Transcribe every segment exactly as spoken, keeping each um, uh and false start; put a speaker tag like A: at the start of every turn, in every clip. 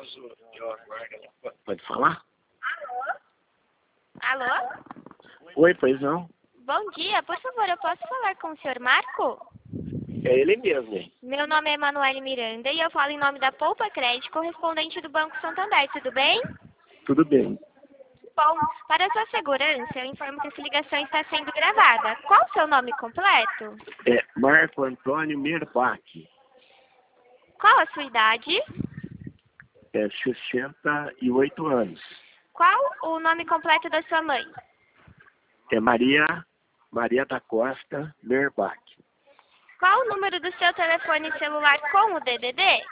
A: Pode falar?
B: Alô?
A: Oi, pois não?
B: Bom dia, por favor, eu posso falar com o senhor Marco?
A: É ele mesmo, hein?
B: Meu nome é Emanuele Miranda e eu falo em nome da Poupa Crédito, correspondente do Banco Santander, tudo bem?
A: Tudo bem.
B: Bom, para sua segurança, eu informo que essa ligação está sendo gravada. Qual o seu nome completo?
A: É Marco Antônio Merbach.
B: Qual a sua idade?
A: É sessenta e oito anos.
B: Qual o nome completo da sua mãe?
A: É Maria, Maria da Costa Merbach.
B: Qual o número do seu telefone celular com o D D D?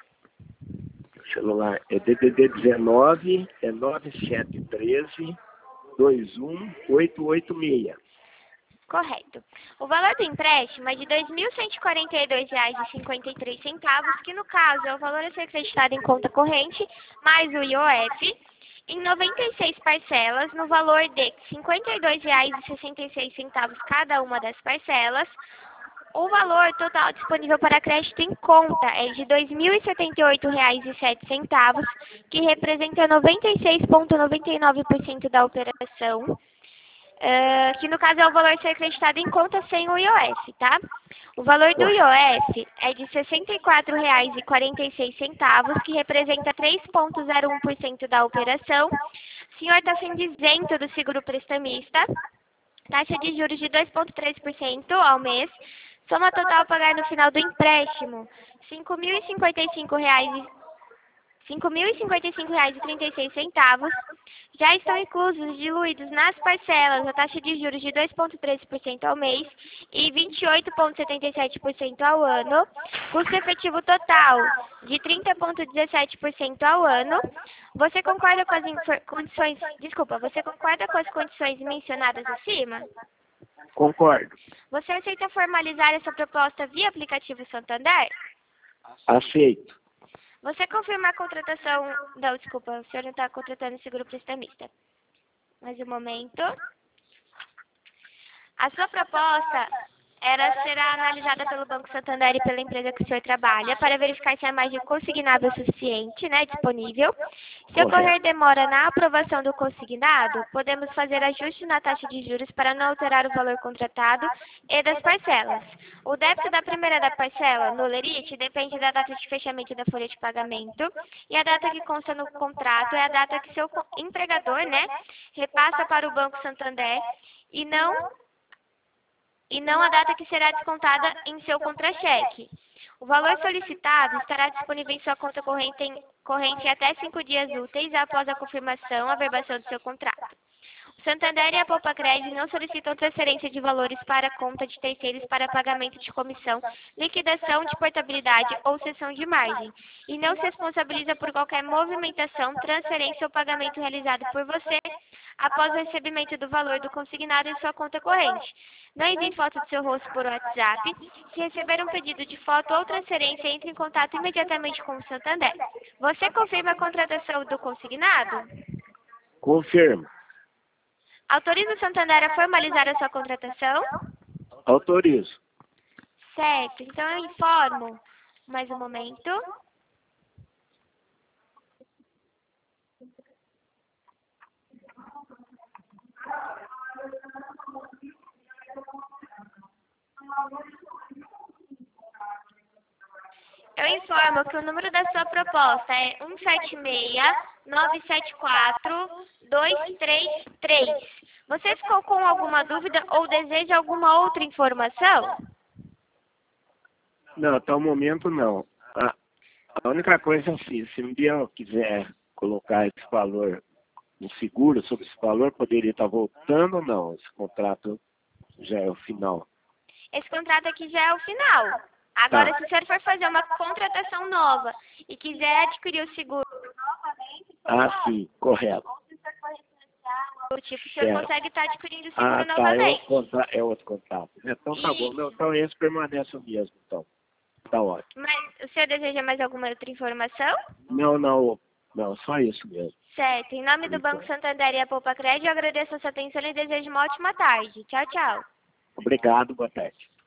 A: O celular é D D D dezenove, é nove sete um três, dois um oito oito seis.
B: Correto. O valor do empréstimo é de dois mil cento e quarenta e dois reais e cinquenta e três centavos, que no caso é o valor a ser acreditado em conta corrente, mais o I O F, em noventa e seis parcelas, no valor de cinquenta e dois reais e sessenta e seis centavos cada uma das parcelas. O valor total disponível para crédito em conta é de dois mil e setenta e oito reais e sete centavos, que representa noventa e seis vírgula noventa e nove por cento da operação, uh, que no caso é o valor a ser acreditado em conta sem o I O F, tá? O valor do I O F é de sessenta e quatro reais e quarenta e seis centavos, que representa três vírgula zero um por cento da operação. O senhor está sendo isento do seguro prestamista, taxa de juros de dois vírgula três por cento ao mês. Soma total a pagar no final do empréstimo, cinco mil e cinquenta e cinco reais cinco mil e cinquenta e cinco reais e trinta e seis centavos. Já estão inclusos diluídos nas parcelas a taxa de juros de dois vírgula treze por cento ao mês e vinte e oito vírgula setenta e sete por cento ao ano. Custo efetivo total de trinta vírgula dezessete por cento ao ano. Você concorda com as condições, desculpa, você concorda com as condições mencionadas acima?
A: Concordo.
B: Você aceita formalizar essa proposta via aplicativo Santander?
A: Aceito.
B: Você confirma a contratação... Não, desculpa, o senhor não está contratando seguro prestamista. Mais um momento. A sua proposta era, será analisada pelo Banco Santander e pela empresa que o senhor trabalha para verificar se a margem consignável é suficiente, né, disponível. Se ocorrer demora na aprovação do consignado, podemos fazer ajuste na taxa de juros para não alterar o valor contratado e das parcelas. O débito da primeira da parcela, no lerite, depende da data de fechamento da folha de pagamento, e a data que consta no contrato é a data que seu empregador, né, repassa para o Banco Santander e não... e não a data que será descontada em seu contra-cheque. O valor solicitado estará disponível em sua conta corrente em, corrente em até cinco dias úteis após a confirmação, a averbação do seu contrato. O Santander e a Poupa Crédito não solicitam transferência de valores para a conta de terceiros para pagamento de comissão, liquidação de portabilidade ou cessão de margem, e não se responsabiliza por qualquer movimentação, transferência ou pagamento realizado por você após o recebimento do valor do consignado em sua conta corrente. Não envie foto do seu rosto por WhatsApp. Se receber um pedido de foto ou transferência, entre em contato imediatamente com o Santander. Você confirma a contratação do consignado?
A: Confirmo.
B: Autoriza o Santander a formalizar a sua contratação?
A: Autorizo.
B: Certo, então eu informo. Mais um momento. Eu informo que o número da sua proposta é um sete seis, nove sete quatro, dois três três. Você ficou com alguma dúvida ou deseja alguma outra informação?
A: Não, até o momento não. A, a única coisa é assim, se um dia eu quiser colocar esse valor no seguro, sobre esse valor, poderia estar voltando ou não? Esse contrato já é o final.
B: Esse contrato aqui já é o final. Agora,
A: Tá.
B: se o senhor for fazer uma contratação nova e quiser adquirir o seguro novamente...
A: Ah, sim, correto.
B: Ou se o senhor for refinanciar, o tipo, o senhor
A: Certo.
B: consegue estar adquirindo o seguro
A: Ah, tá, é
B: novamente.
A: outro, contra... é outro contrato. Então tá bom, não, então esse permanece o mesmo, então. Tá ótimo.
B: Mas o senhor deseja mais alguma outra informação?
A: Não, não, não, só isso mesmo.
B: Certo. Em nome do Banco Santander e a Poupa Crédito, eu agradeço a sua atenção e desejo uma ótima tarde. Tchau, tchau.
A: Obrigado, boa tarde.